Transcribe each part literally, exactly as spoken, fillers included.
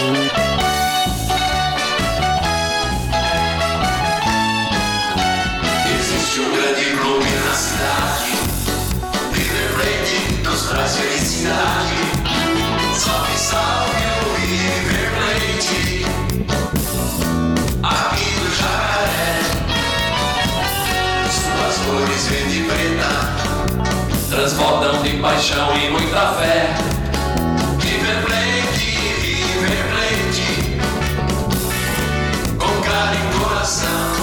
Existe um grande clube na cidade, River Plate nos traz felicidade. Salve, salve o River Plate, aqui do Jacaré. Suas cores verde e preta transbordam de paixão e muita fé. River Plate, River Plate, com cara e coração,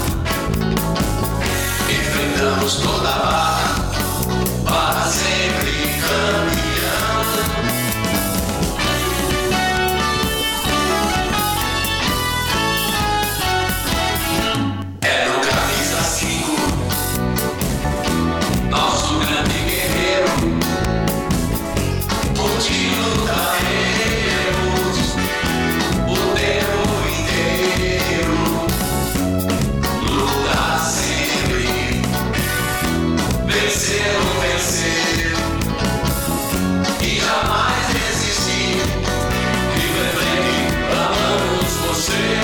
enfrentamos toda a barra para sempre campeão. É no camisa cinco, nosso grande guerreiro, contigo lutaremos o tempo inteiro. Lutar sempre, vencer ou vencer, e jamais desistir. River Plate, amamos você.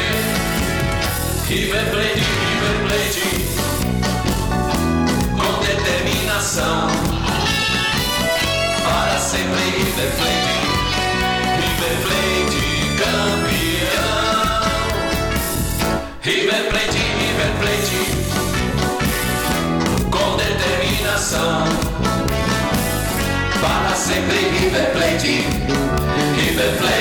River Plate, River Plate, com determinação, para sempre River Plate, River Plate campeão. River Plate, River Plate, com determinação, para sempre River Plate, River Plate.